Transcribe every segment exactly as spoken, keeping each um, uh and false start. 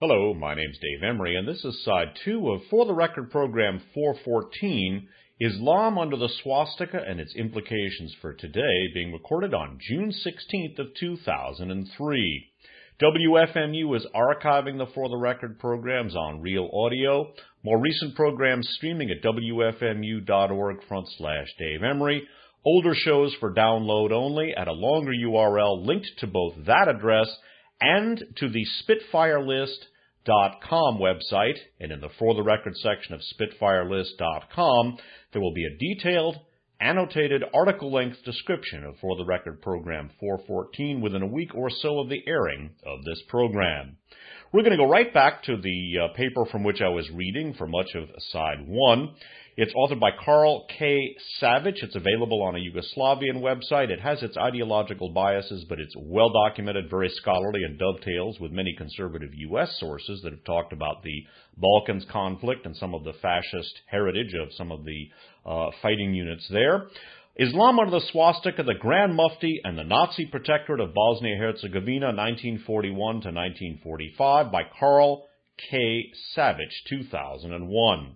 Hello, my name's Dave Emery, and this is side two of For the Record program four fourteen, Islam under the Swastika and its Implications for Today, being recorded on June sixteenth of two thousand three. W F M U is archiving the For the Record programs on Real Audio. More recent programs streaming at W F M U dot org front slash Dave Emery. Older shows for download only at a longer U R L linked to both that address and to the Spitfire List dot com website, and in the For the Record section of Spitfire List dot com, there will be a detailed, annotated, article-length description of For the Record program four fourteen within a week or so of the airing of this program. We're going to go right back to the uh, paper from which I was reading for much of side one. It's authored by Karl K. Savic. It's available on a Yugoslavian website. It has its ideological biases, but it's well documented, very scholarly, and dovetails with many conservative U S sources that have talked about the Balkans conflict and some of the fascist heritage of some of the uh, fighting units there. Islam under the Swastika, the Grand Mufti and the Nazi Protectorate of Bosnia-Herzegovina, nineteen forty-one to nineteen forty-five, by Karl K. Savic, two thousand one.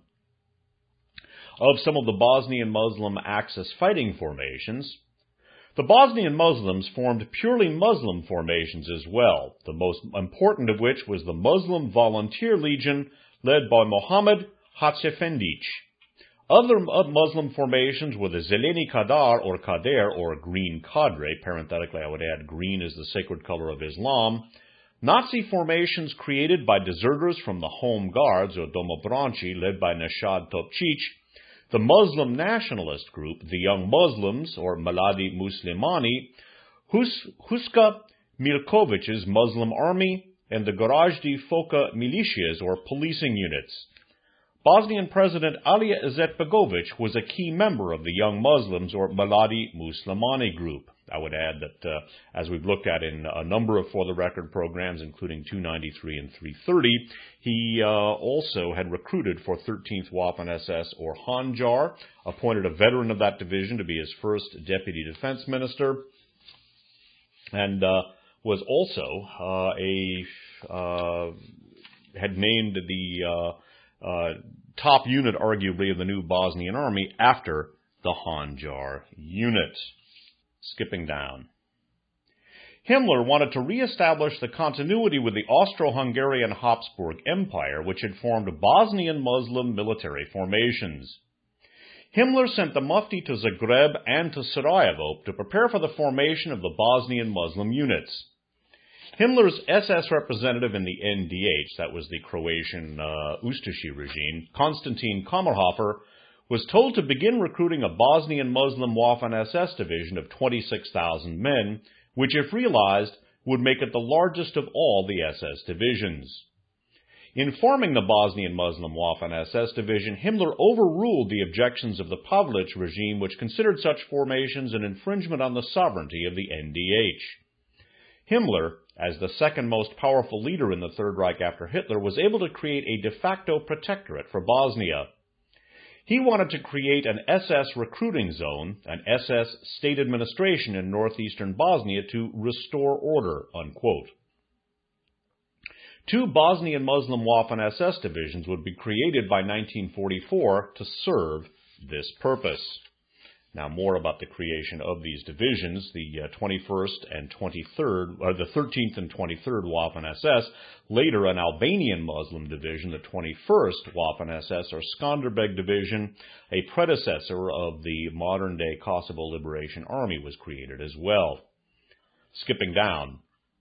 Of some of the Bosnian Muslim Axis fighting formations, the Bosnian Muslims formed purely Muslim formations as well, the most important of which was the Muslim Volunteer Legion led by Mohammed Hatzefendic. Other Muslim formations were the Zeleni Kadar or Kader or Green Cadre, parenthetically I would add green is the sacred color of Islam, Nazi formations created by deserters from the Home Guards or Domobranci led by Neshad Topcic, the Muslim nationalist group, the Young Muslims, or Mladi Muslimani, Hus- Huska Milkovic's Muslim Army, and the Gorazdi Foka militias, or policing units. Bosnian President Alija Izetbegovic was a key member of the Young Muslims, or Mladi Muslimani group. I would add that, uh, as we've looked at in a number of For the Record programs, including two ninety-three and three thirty, he uh, also had recruited for thirteenth Waffen S S, or Handjar, appointed a veteran of that division to be his first deputy defense minister, and uh, was also uh, a uh, had named the uh, uh, top unit, arguably, of the new Bosnian army after the Handjar unit. Skipping down. Himmler wanted to reestablish the continuity with the Austro-Hungarian Habsburg Empire, which had formed Bosnian Muslim military formations. Himmler sent the Mufti to Zagreb and to Sarajevo to prepare for the formation of the Bosnian Muslim units. Himmler's S S representative in the N D H, that was the Croatian uh, Ustashi regime, Konstantin Kammerhofer, was told to begin recruiting a Bosnian Muslim Waffen S S division of twenty-six thousand men, which, if realized, would make it the largest of all the S S divisions. In forming the Bosnian Muslim Waffen S S division, Himmler overruled the objections of the Pavlic regime, which considered such formations an infringement on the sovereignty of the N D H. Himmler, as the second most powerful leader in the Third Reich after Hitler, was able to create a de facto protectorate for Bosnia. He wanted to create an S S recruiting zone, an S S state administration in northeastern Bosnia to restore order, unquote. Two Bosnian Muslim Waffen S S divisions would be created by nineteen forty-four to serve this purpose. Now, more about the creation of these divisions, the uh, twenty-first and twenty-third, or the thirteenth and twenty-third Waffen S S, later an Albanian Muslim division, the twenty-first Waffen S S, or Skanderbeg Division, a predecessor of the modern-day Kosovo Liberation Army, was created as well. Skipping down.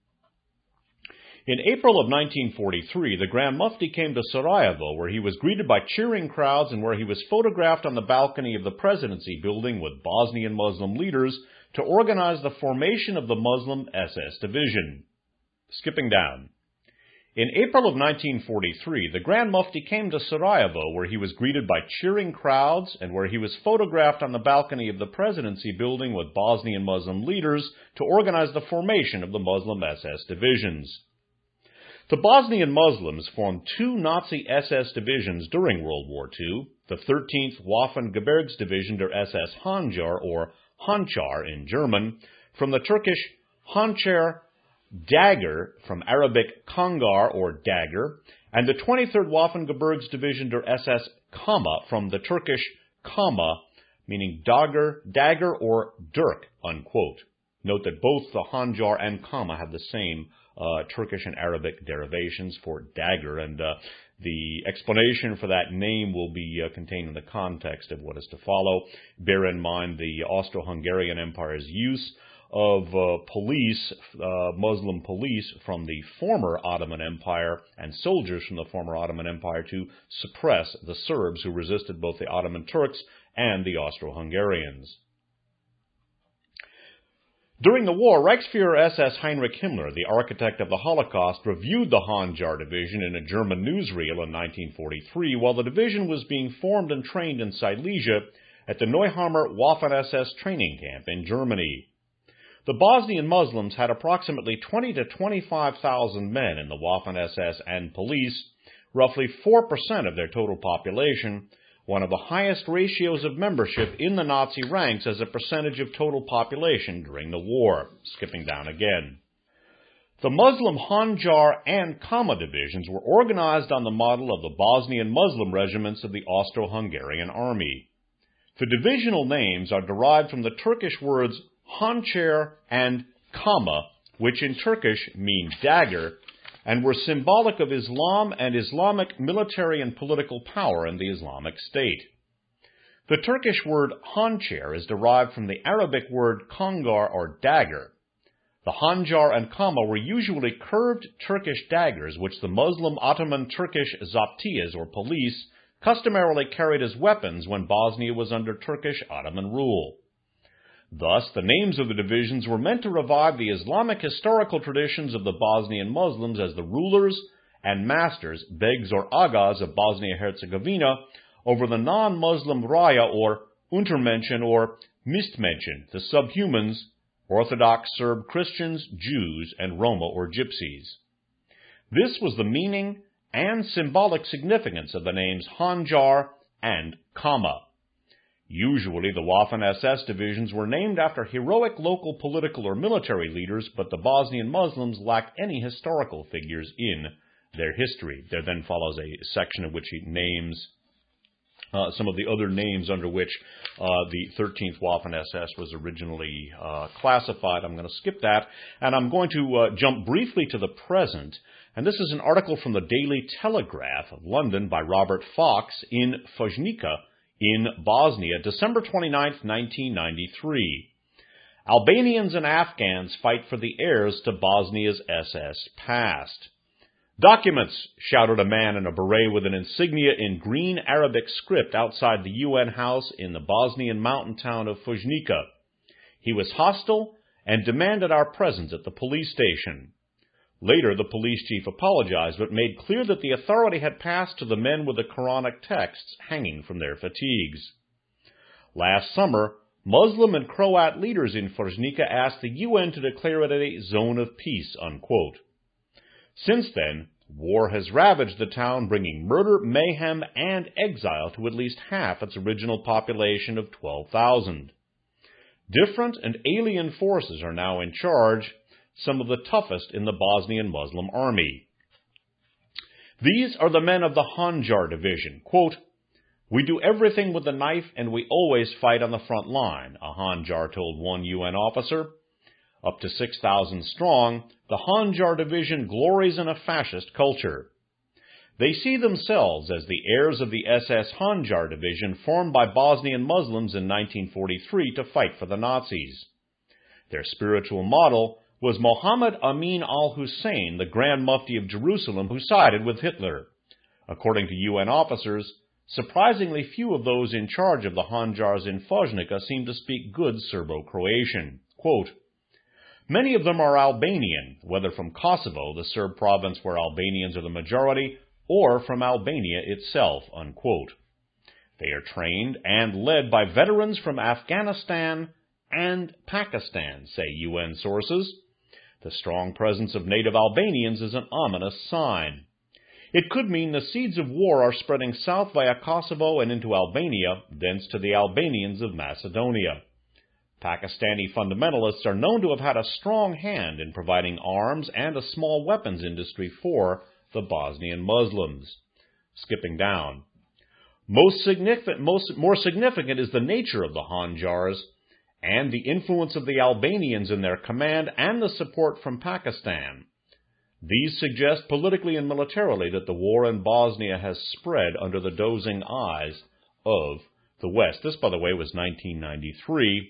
In April of nineteen forty-three, the Grand Mufti came to Sarajevo, where he was greeted by cheering crowds and where he was photographed on the balcony of the presidency building with Bosnian Muslim leaders to organize the formation of the Muslim S S division. Skipping down. In April of nineteen forty-three, the Grand Mufti came to Sarajevo, where he was greeted by cheering crowds and where he was photographed on the balcony of the presidency building with Bosnian Muslim leaders to organize the formation of the Muslim S S divisions. The Bosnian Muslims formed two Nazi S S divisions during World War Two, the thirteenth Waffen-Gebirgsdivision der S S Handjar, or Handschar in German, from the Turkish Hançer Dagger, from Arabic Kangar or dagger, and the twenty-third Waffengebirgsdivision der S S Kama, from the Turkish Kama, meaning dagger, dagger or dirk, unquote. Note that both the Hanjar and Kama have the same uh, Turkish and Arabic derivations for dagger, and uh, the explanation for that name will be uh, contained in the context of what is to follow. Bear in mind the Austro-Hungarian Empire's use of uh, police, uh, Muslim police from the former Ottoman Empire and soldiers from the former Ottoman Empire to suppress the Serbs who resisted both the Ottoman Turks and the Austro-Hungarians. During the war, Reichsfuhrer S S Heinrich Himmler, the architect of the Holocaust, reviewed the Hanjar Division in a German newsreel in nineteen forty-three while the division was being formed and trained in Silesia at the Neuhammer Waffen-S S training camp in Germany. The Bosnian Muslims had approximately twenty to twenty-five thousand men in the Waffen-S S and police, roughly four percent of their total population, one of the highest ratios of membership in the Nazi ranks as a percentage of total population during the war. Skipping down again. The Muslim Hanjar and Kama divisions were organized on the model of the Bosnian Muslim regiments of the Austro-Hungarian army. The divisional names are derived from the Turkish words Hançer and Kama, which in Turkish mean dagger, and were symbolic of Islam and Islamic military and political power in the Islamic State. The Turkish word Hançer is derived from the Arabic word Kangar or dagger. The Hanjar and Kama were usually curved Turkish daggers which the Muslim Ottoman Turkish zaptiyas or police customarily carried as weapons when Bosnia was under Turkish Ottoman rule. Thus, the names of the divisions were meant to revive the Islamic historical traditions of the Bosnian Muslims as the rulers and masters, begs or agas of Bosnia-Herzegovina, over the non-Muslim Raya or Untermenschen or Mistmenschen, the subhumans, Orthodox Serb Christians, Jews, and Roma or Gypsies. This was the meaning and symbolic significance of the names Hanjar and Kama. Usually, the Waffen-S S divisions were named after heroic local political or military leaders, but the Bosnian Muslims lacked any historical figures in their history. There then follows a section in which he names uh, some of the other names under which uh, the thirteenth Waffen-S S was originally uh, classified. I'm going to skip that, and I'm going to uh, jump briefly to the present. And this is an article from the Daily Telegraph of London by Robert Fox in Fojnica, in Bosnia, December twenty-ninth, nineteen ninety-three. Albanians and Afghans fight for the heirs to Bosnia's S S past. Documents, shouted a man in a beret with an insignia in green Arabic script outside the U N house in the Bosnian mountain town of Fojnica. He was hostile and demanded our presence at the police station. Later, the police chief apologized, but made clear that the authority had passed to the men with the Quranic texts hanging from their fatigues. Last summer, Muslim and Croat leaders in Fojnica asked the U N to declare it a zone of peace, unquote. Since then, war has ravaged the town, bringing murder, mayhem, and exile to at least half its original population of twelve thousand. Different and alien forces are now in charge, some of the toughest in the Bosnian Muslim army. These are the men of the Hanjar division. Quote, "We do everything with the knife and we always fight on the front line," a Hanjar told one U N officer. Up to six thousand strong, the Hanjar division glories in a fascist culture. They see themselves as the heirs of the S S Hanjar division formed by Bosnian Muslims in nineteen forty-three to fight for the Nazis. Their spiritual model was Mohammed Amin al-Hussein, the Grand Mufti of Jerusalem, who sided with Hitler. According to U N officers, surprisingly few of those in charge of the Hanjars in Fojnica seem to speak good Serbo-Croatian. Quote, "Many of them are Albanian, whether from Kosovo, the Serb province where Albanians are the majority, or from Albania itself," unquote. They are trained and led by veterans from Afghanistan and Pakistan, say U N sources. The strong presence of native Albanians is an ominous sign. It could mean the seeds of war are spreading south via Kosovo and into Albania, thence to the Albanians of Macedonia. Pakistani fundamentalists are known to have had a strong hand in providing arms and a small weapons industry for the Bosnian Muslims. Skipping down. Most significant, most, more significant is the nature of the Handjars and the influence of the Albanians in their command and the support from Pakistan. These suggest politically and militarily that the war in Bosnia has spread under the dozing eyes of the West. This, by the way, was nineteen ninety-three.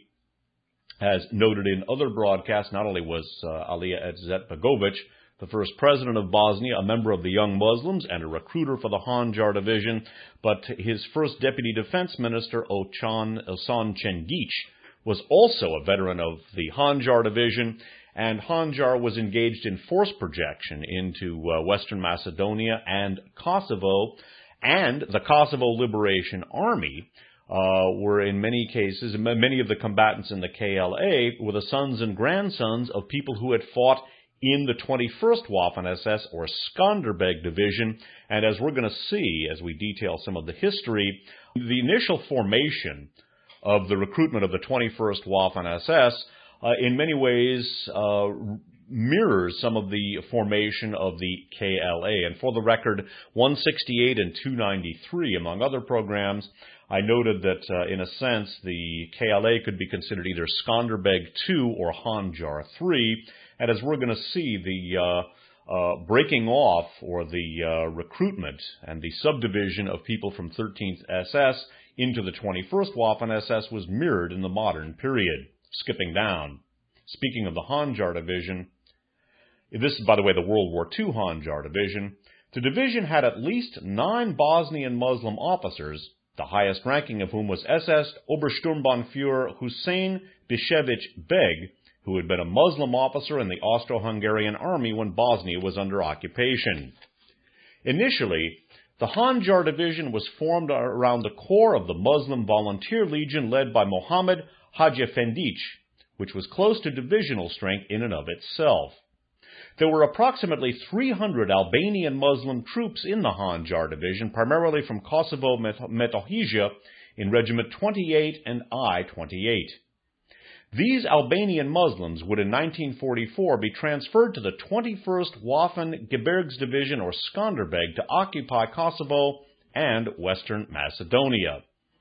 As noted in other broadcasts, not only was uh, Alija Izetbegovic, the first president of Bosnia, a member of the Young Muslims and a recruiter for the Handjar division, but his first deputy defense minister, Ocan Osan Cengic, was also a veteran of the Handjar division, and Handjar was engaged in force projection into uh, Western Macedonia and Kosovo, and the Kosovo Liberation Army uh, were in many cases, many of the combatants in the K L A were the sons and grandsons of people who had fought in the twenty-first Waffen-S S or Skanderbeg Division, and as we're going to see as we detail some of the history, the initial formation of the recruitment of the twenty-first Waffen-S S uh, in many ways uh, mirrors some of the formation of the K L A. And for the record, one sixty-eight and two ninety-three, among other programs, I noted that, uh, in a sense, the K L A could be considered either Skanderbeg two or Handjar three, and as we're going to see, the uh, uh, breaking off or the uh, recruitment and the subdivision of people from thirteenth S S into the twenty-first Waffen-S S was mirrored in the modern period. Skipping down. Speaking of the Handjar division, this is, by the way, the World War Two Handjar division. The division had at least nine Bosnian Muslim officers, the highest ranking of whom was S S Obersturmbannführer Hussein Bishevich Beg, who had been a Muslim officer in the Austro-Hungarian army when Bosnia was under occupation. Initially, the Handjar division was formed around the core of the Muslim Volunteer Legion led by Mohammed Hajefendic, which was close to divisional strength in and of itself. There were approximately three hundred Albanian Muslim troops in the Handjar division, primarily from Kosovo Metohija in Regiment twenty-eight and I twenty-eight. These Albanian Muslims would in nineteen forty-four be transferred to the twenty-first Waffen Gebirgsdivision or Skanderbeg to occupy Kosovo and Western Macedonia.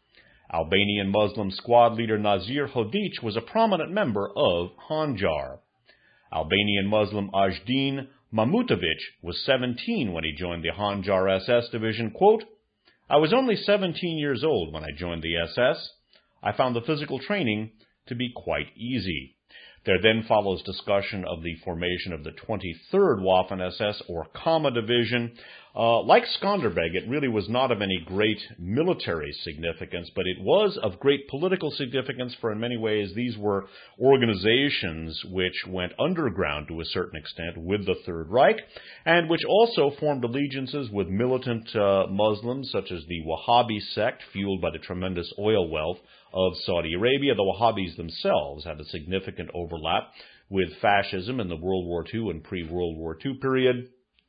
Albanian Muslim squad leader Nazir Hodic was a prominent member of Handjar. Albanian Muslim Ajdin Mamutovic was seventeen when he joined the Handjar S S division. Quote, "I was only seventeen years old when I joined the S S. I found the physical training to be quite easy." There then follows discussion of the formation of the twenty-third Waffen-S S or Kama division. Uh, like Skanderbeg, it really was not of any great military significance, but it was of great political significance, for in many ways these were organizations which went underground to a certain extent with the Third Reich, and which also formed allegiances with militant uh, Muslims, such as the Wahhabi sect, fueled by the tremendous oil wealth of Saudi Arabia. The Wahhabis themselves had a significant overlap with fascism in the World War Two and pre-World War Two period.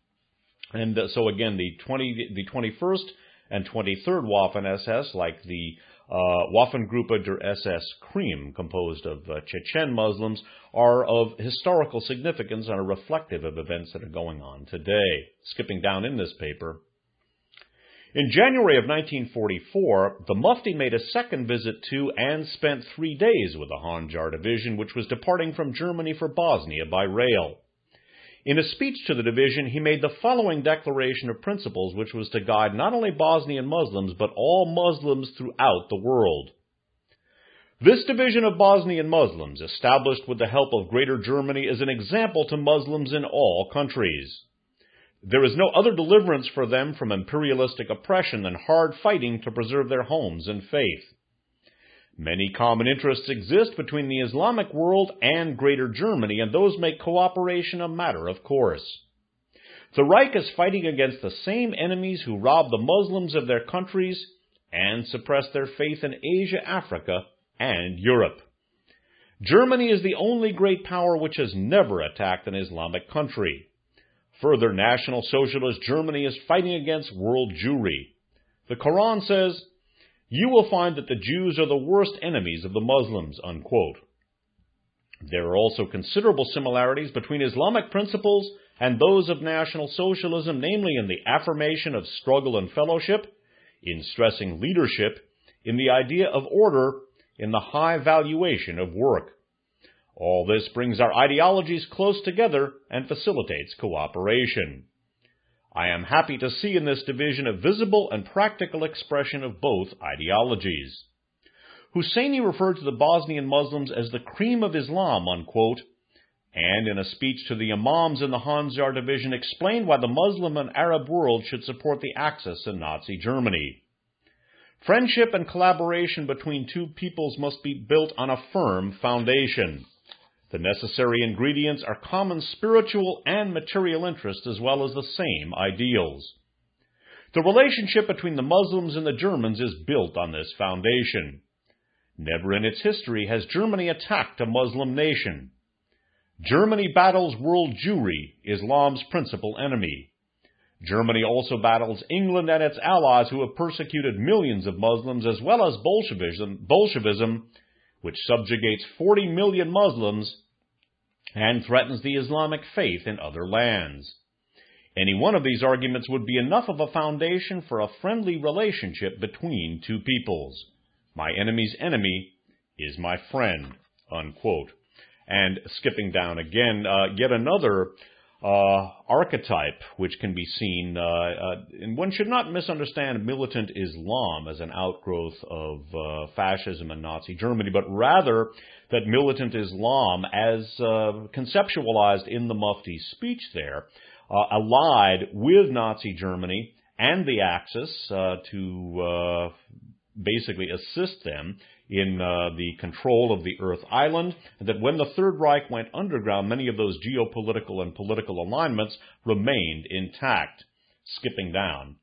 And uh, so again, the twenty, the twenty-first and twenty-third Waffen-S S, like the uh, Waffengruppe der S S Krim, composed of uh, Chechen Muslims, are of historical significance and are reflective of events that are going on today. Skipping down in this paper. In January of nineteen forty-four, the Mufti made a second visit to and spent three days with the Handjar division, which was departing from Germany for Bosnia by rail. In a speech to the division, he made the following declaration of principles, which was to guide not only Bosnian Muslims, but all Muslims throughout the world. "This division of Bosnian Muslims, established with the help of Greater Germany, is an example to Muslims in all countries. There is no other deliverance for them from imperialistic oppression than hard fighting to preserve their homes and faith. Many common interests exist between the Islamic world and Greater Germany, and those make cooperation a matter of course. The Reich is fighting against the same enemies who rob the Muslims of their countries and suppress their faith in Asia, Africa, and Europe. Germany is the only great power which has never attacked an Islamic country. Further, National Socialist Germany is fighting against world Jewry. The Quran says, 'You will find that the Jews are the worst enemies of the Muslims,' unquote. There are also considerable similarities between Islamic principles and those of National Socialism, namely in the affirmation of struggle and fellowship, in stressing leadership, in the idea of order, in the high valuation of work. All this brings our ideologies close together and facilitates cooperation. I am happy to see in this division a visible and practical expression of both ideologies. Husseini referred to the Bosnian Muslims as the cream of Islam, unquote, and in a speech to the imams in the Handjar division explained why the Muslim and Arab world should support the Axis in Nazi Germany. Friendship and collaboration between two peoples must be built on a firm foundation. The necessary ingredients are common spiritual and material interests as well as the same ideals. The relationship between the Muslims and the Germans is built on this foundation. Never in its history has Germany attacked a Muslim nation. Germany battles world Jewry, Islam's principal enemy. Germany also battles England and its allies who have persecuted millions of Muslims, as well as Bolshevism, Bolshevism, which subjugates forty million Muslims and threatens the Islamic faith in other lands. Any one of these arguments would be enough of a foundation for a friendly relationship between two peoples. My enemy's enemy is my friend, unquote. And skipping down again, uh, yet another uh, archetype which can be seen, uh, uh, and one should not misunderstand militant Islam as an outgrowth of uh, fascism and Nazi Germany, but rather that militant Islam, as uh, conceptualized in the Mufti's speech there, uh, allied with Nazi Germany and the Axis uh, to uh, basically assist them in uh, the control of the Earth Island, and that when the Third Reich went underground, many of those geopolitical and political alignments remained intact. Skipping down.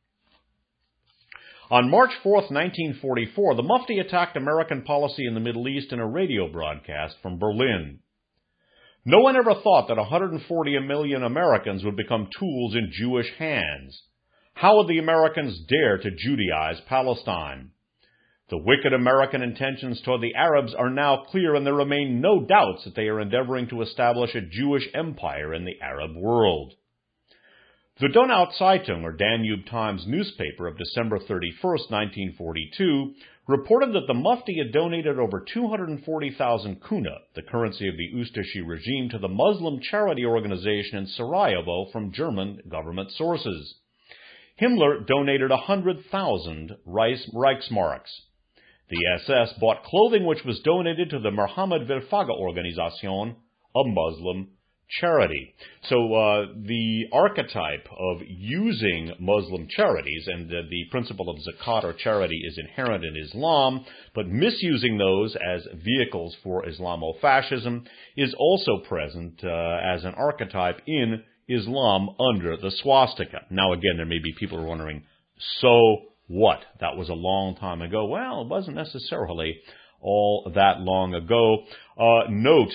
On March fourth, nineteen forty-four, the Mufti attacked American policy in the Middle East in a radio broadcast from Berlin. No one ever thought that one hundred forty million Americans would become tools in Jewish hands. How would the Americans dare to Judaize Palestine? The wicked American intentions toward the Arabs are now clear, and there remain no doubts that they are endeavoring to establish a Jewish empire in the Arab world. The Donau Zeitung, or Danube Times newspaper of December thirty-first, nineteen forty-two, reported that the Mufti had donated over two hundred forty thousand kuna, the currency of the Ustashi regime, to the Muslim charity organization in Sarajevo from German government sources. Himmler donated one hundred thousand Reichsmarks. The S S bought clothing which was donated to the Mohammed Wilfaga Organisation, a Muslim charity. So uh, the archetype of using Muslim charities, and uh, the principle of zakat or charity is inherent in Islam, but misusing those as vehicles for Islamofascism is also present uh, as an archetype in Islam under the swastika. Now again, there may be people wondering, so what? That was a long time ago. Well, it wasn't necessarily all that long ago. Uh, note,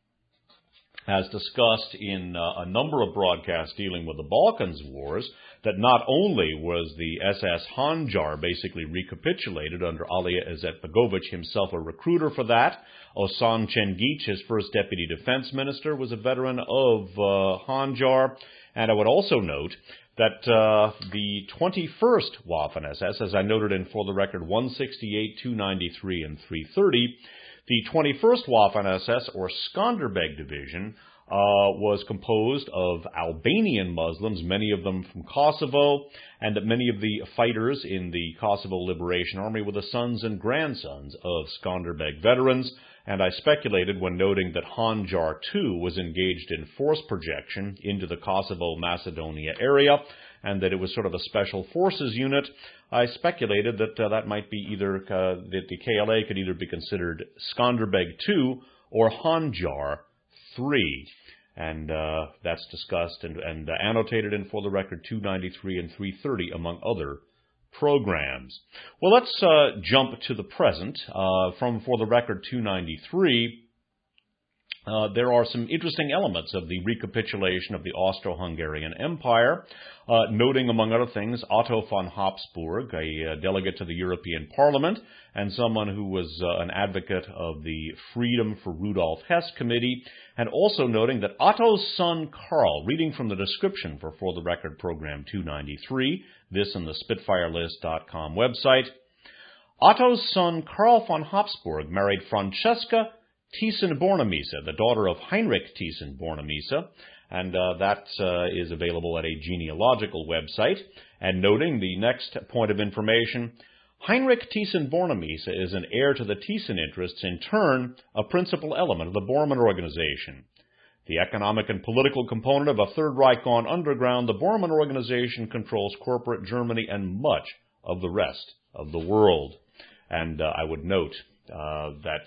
as discussed in uh, a number of broadcasts dealing with the Balkans Wars, that not only was the S S Handjar basically recapitulated under Alija Izetbegovic, himself a recruiter for that. Osan Cengic, his first deputy defense minister, was a veteran of uh, Handjar. And I would also note that uh, the twenty-first Waffen-S S, as I noted in For the Record one sixty-eight, two ninety-three, and three thirty, the twenty-first Waffen-S S, or Skanderbeg Division, uh, was composed of Albanian Muslims, many of them from Kosovo, and that many of the fighters in the Kosovo Liberation Army were the sons and grandsons of Skanderbeg veterans. And I speculated when noting that Handjar two was engaged in force projection into the Kosovo-Macedonia area, and that it was sort of a special forces unit. I speculated that uh, that might be either, uh, that the K L A could either be considered Skanderbeg two or Handjar three. And uh, that's discussed and, and uh, annotated in For the Record two ninety-three and three thirty, among other programs. Well, let's uh, jump to the present. Uh, from For the Record two ninety-three, Uh, there are some interesting elements of the recapitulation of the Austro-Hungarian Empire, uh, noting, among other things, Otto von Habsburg, a uh, delegate to the European Parliament, and someone who was uh, an advocate of the Freedom for Rudolf Hess Committee, and also noting that Otto's son Karl, reading from the description for For the Record Program two ninety-three, this on the Spitfire List dot com website, Otto's son Karl von Habsburg married Francesca Thyssen-Bornemisza, the daughter of Heinrich Thyssen-Bornemisza, and uh, that uh, is available at a genealogical website. And noting the next point of information, Heinrich Thyssen-Bornemisza is an heir to the Thyssen interests, in turn a principal element of the Bormann Organization. The economic and political component of a Third Reich gone underground, the Bormann Organization controls corporate Germany and much of the rest of the world. And uh, I would note uh, that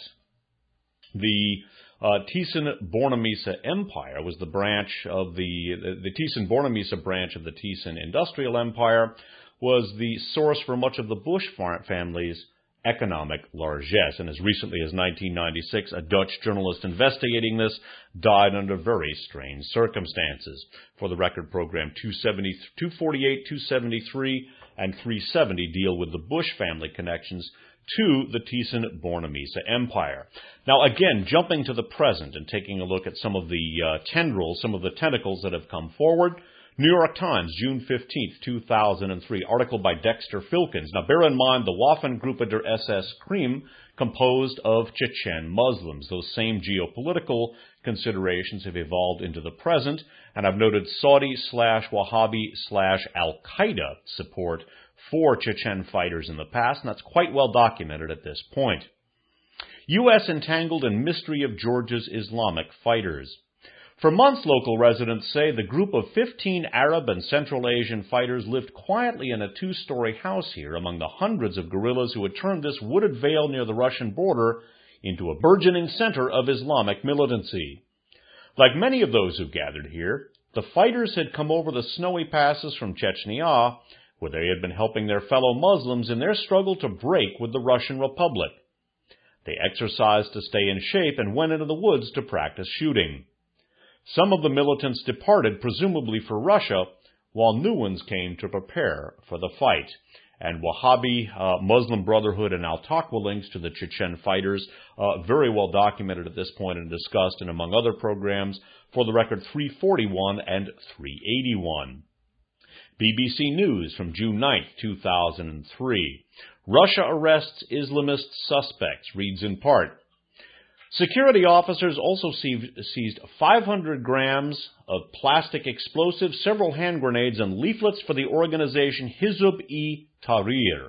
The uh, Thyssen-Bornemisza Empire was the branch of the, the, the Thyssen-Bornemisza branch of the Thyssen Industrial Empire, was the source for much of the Bush family's economic largesse. And as recently as nineteen ninety-six, a Dutch journalist investigating this died under very strange circumstances. For the Record Program, two forty-eight, two seventy-three, and three seventy deal with the Bush family connections to the Thyssen-Bornemisza Empire. Now, again, jumping to the present and taking a look at some of the uh, tendrils, some of the tentacles that have come forward, New York Times, June fifteenth, two thousand three, article by Dexter Filkins. Now, bear in mind the Waffengruppe der S S Krim, composed of Chechen Muslims. Those same geopolitical considerations have evolved into the present, and I've noted Saudi slash Wahhabi slash Al-Qaeda support for Chechen fighters in the past, and that's quite well documented at this point. U S entangled in mystery of Georgia's Islamic fighters. For months, local residents say the group of fifteen Arab and Central Asian fighters lived quietly in a two-story house here among the hundreds of guerrillas who had turned this wooded vale near the Russian border into a burgeoning center of Islamic militancy. Like many of those who gathered here, the fighters had come over the snowy passes from Chechnya, where they had been helping their fellow Muslims in their struggle to break with the Russian Republic. They exercised to stay in shape and went into the woods to practice shooting. Some of the militants departed, presumably for Russia, while new ones came to prepare for the fight. And Wahhabi, uh, Muslim Brotherhood, and Al-Taqwa links to the Chechen fighters, uh, very well documented at this point and discussed in, among other programs, For the Record three forty-one and three eighty-one. B B C News from June ninth, two thousand three. Russia arrests Islamist suspects, reads in part. Security officers also seized five hundred grams of plastic explosives, several hand grenades, and leaflets for the organization Hizb-ut-Tahrir.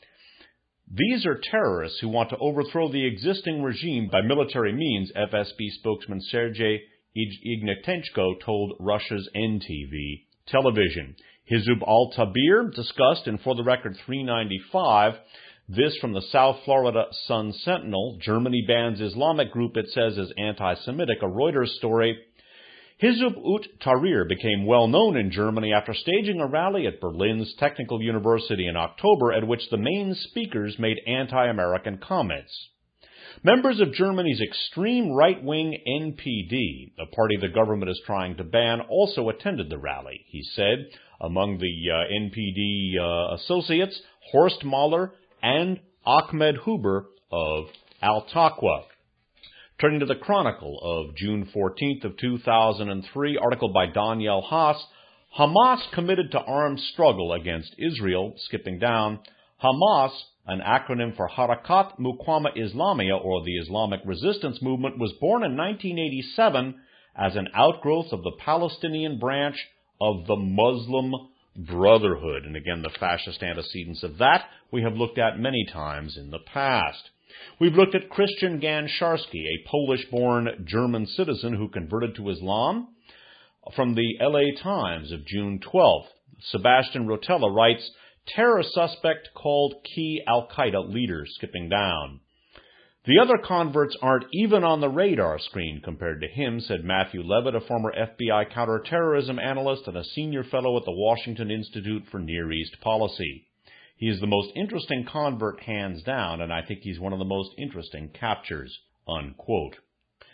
These are terrorists who want to overthrow the existing regime by military means, F S B spokesman Sergei Ignatchenko told Russia's N T V television. Hizb-ut-Tahrir, discussed in For the Record three ninety-five, this from the South Florida Sun Sentinel. Germany bans Islamic group it says is anti-Semitic, a Reuters story. Hizb-ut-Tahrir became well known in Germany after staging a rally at Berlin's Technical University in October at which the main speakers made anti-American comments. Members of Germany's extreme right-wing N P D, a party the government is trying to ban, also attended the rally, he said. Among the uh, N P D uh, associates, Horst Mahler and Ahmed Huber of Al-Taqwa. Turning to the Chronicle of June fourteenth of two thousand three, article by Daniel Haas, Hamas committed to armed struggle against Israel. Skipping down, Hamas, an acronym for Harakat Muqawama Islamiyah, or the Islamic Resistance Movement, was born in nineteen eighty-seven as an outgrowth of the Palestinian branch of the Muslim Brotherhood. And again, the fascist antecedents of that we have looked at many times in the past. We've looked at Christian Gansharsky, a Polish-born German citizen who converted to Islam. From the L A Times of June twelfth, Sebastian Rotella writes, terror suspect called key Al-Qaeda leader. Skipping down. The other converts aren't even on the radar screen compared to him, said Matthew Levitt, a former F B I counterterrorism analyst and a senior fellow at the Washington Institute for Near East Policy. He is the most interesting convert hands down, and I think he's one of the most interesting captures, unquote.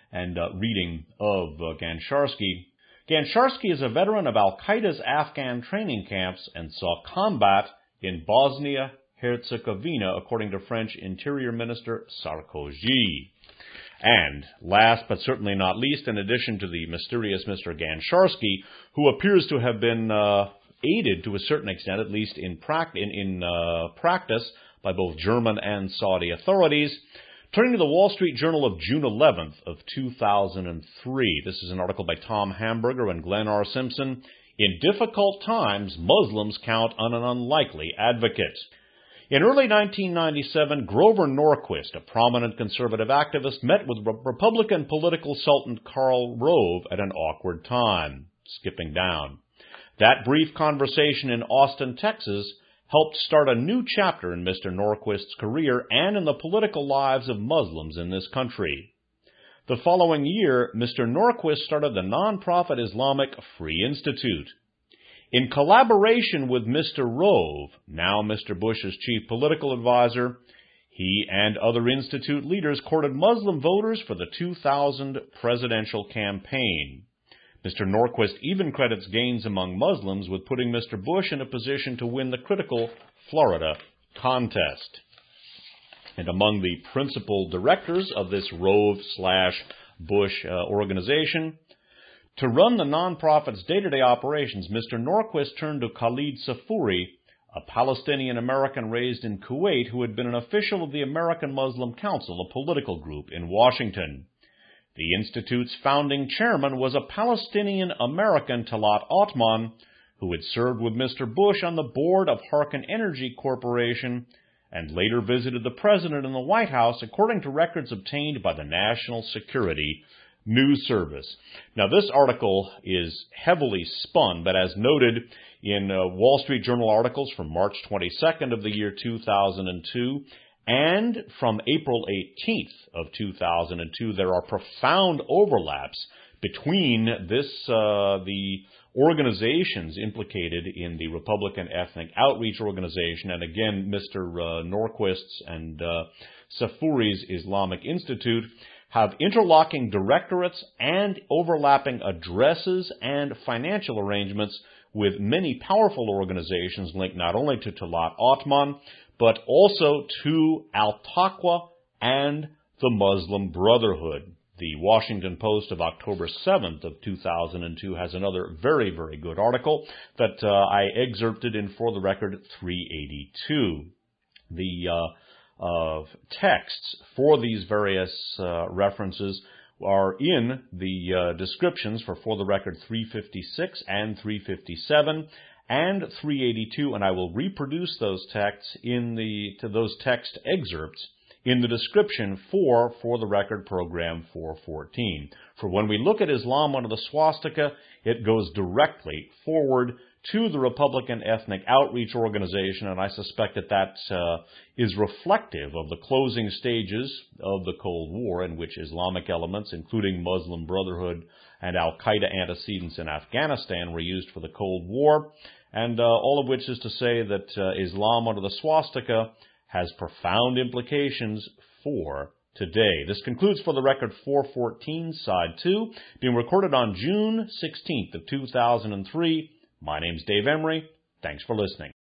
and uh, reading of uh, Gancharski. Gancharski is a veteran of al-Qaeda's Afghan training camps and saw combat in Bosnia-Herzegovina, according to French Interior Minister Sarkozy. And last but certainly not least, in addition to the mysterious Mister Gancharski, who appears to have been uh, aided to a certain extent, at least in, prac- in, in uh, practice, by both German and Saudi authorities, turning to the Wall Street Journal of June eleventh of two thousand three. This is an article by Tom Hamburger and Glenn R. Simpson. In difficult times, Muslims count on an unlikely advocate. In early nineteen ninety-seven, Grover Norquist, a prominent conservative activist, met with Republican political sultan Karl Rove at an awkward time. Skipping down. That brief conversation in Austin, Texas, helped start a new chapter in Mister Norquist's career and in the political lives of Muslims in this country. The following year, Mister Norquist started the nonprofit Islamic Free Institute. In collaboration with Mister Rove, now Mister Bush's chief political advisor, he and other institute leaders courted Muslim voters for the two thousand presidential campaign. Mister Norquist even credits gains among Muslims with putting Mister Bush in a position to win the critical Florida contest. And among the principal directors of this Rove slash Bush uh, organization, to run the nonprofit's day-to-day operations, Mister Norquist turned to Khalid Safouri, a Palestinian-American raised in Kuwait who had been an official of the American Muslim Council, a political group in Washington. The Institute's founding chairman was a Palestinian-American, Talat Othman, who had served with Mister Bush on the board of Harken Energy Corporation and later visited the president in the White House, according to records obtained by the National Security News Service. Now, this article is heavily spun, but as noted in uh, Wall Street Journal articles from March twenty-second of the year two thousand two and from April eighteenth of two thousand two, there are profound overlaps between this, uh, the organizations implicated in the Republican Ethnic Outreach Organization, and again, Mister Uh, Norquist's and uh, Safouri's Islamic Institute, have interlocking directorates and overlapping addresses and financial arrangements with many powerful organizations linked not only to Talat Othman, but also to Al-Taqwa and the Muslim Brotherhood. The Washington Post of October seventh of two thousand two has another very, very good article that uh, I excerpted in For the Record three eighty-two. The uh, of texts for these various uh, references are in the uh, descriptions for For the Record three fifty-six and three fifty-seven and three eighty-two, and I will reproduce those texts in the to those text excerpts in the description for For the Record program four fourteen. For when we look at Islam under the swastika, it goes directly forward to the Republican Ethnic Outreach Organization, and I suspect that that uh, is reflective of the closing stages of the Cold War, in which Islamic elements, including Muslim Brotherhood and al-Qaeda antecedents in Afghanistan, were used for the Cold War, and uh, all of which is to say that uh, Islam under the swastika has profound implications for today. This concludes For the Record four fourteen, Side two, being recorded on June sixteenth of two thousand three. My name's Dave Emery. Thanks for listening.